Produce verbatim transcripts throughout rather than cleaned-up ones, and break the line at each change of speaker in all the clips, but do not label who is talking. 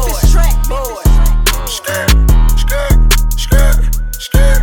Skirt, skirt, skirt, skirt.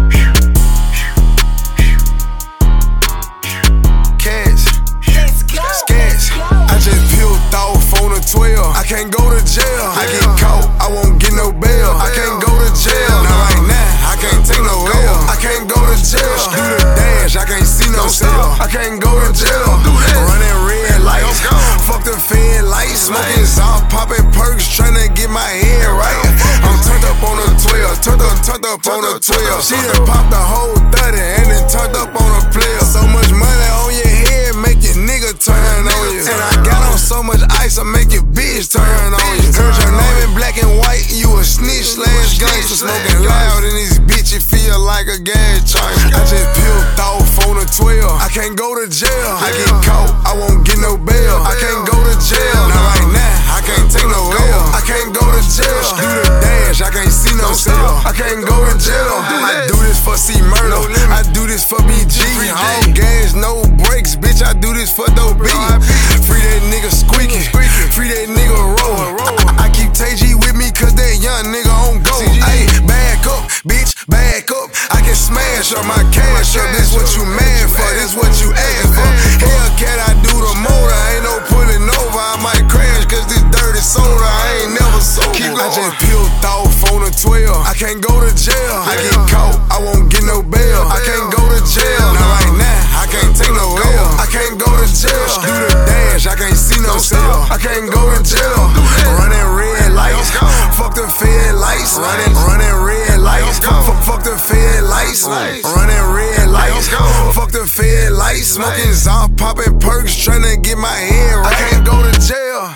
Cats, scats. I just peeled off on a twelve. I can't go to jail. I get caught, I won't get no bail. I can't go to jail. Not right now, I can't take no L. I can't go to jail. Do the dash, I can't see no cell. I can't go to jail. Running red lights, fuck the fed lights. Smoking soft, popping perks, tryna get my head right. I'm turned up on a twelve, turned up, turned up on a twelve. She done popped the whole thirty and then turned up on a player. So much money on your head, make your nigga turn on you. And I got on so much ice, I make your bitch turn on you. Heard your name in black and white, you a snitch slash gangster. Smoking loud in this bitch, it feel like a gas change. I just peeled off on a twelve. I can't go to jail. I get caught, I won't get no bail. I can't go to jail. Not right now, I can't take no L. I can't go to jail. Do the dash, I can't see no cell. I can't go to jail. I do this for C Murder. I do this for B G. All gas, no brakes, bitch. I do this for dope B. Free that nigga squeaking. Free that nigga roll. I keep Tay G with me cause that young nigga on go. Ayy, back up, bitch, back up. I can smash up my cash up. This what you mad for, this what you asked for. Hellcat, I do the motor. Ain't no pulling over. I might crash cause this dirty soda. I ain't never sober. I just peeled off on a twelve. I can't go to jail. I get caught, I won't get no bail. I can't go to jail. Not right now, I can't take no L. I can't go to jail. Do the dash, I can't see no cell. I can't go to jail. Running red lights, fuck the fed lights. Running, running red lights, fuck, fuck the fed lights. Running red lights, fuck the fed lights. Smoking soft, popping perks, tryna get my head right. I can't go to jail.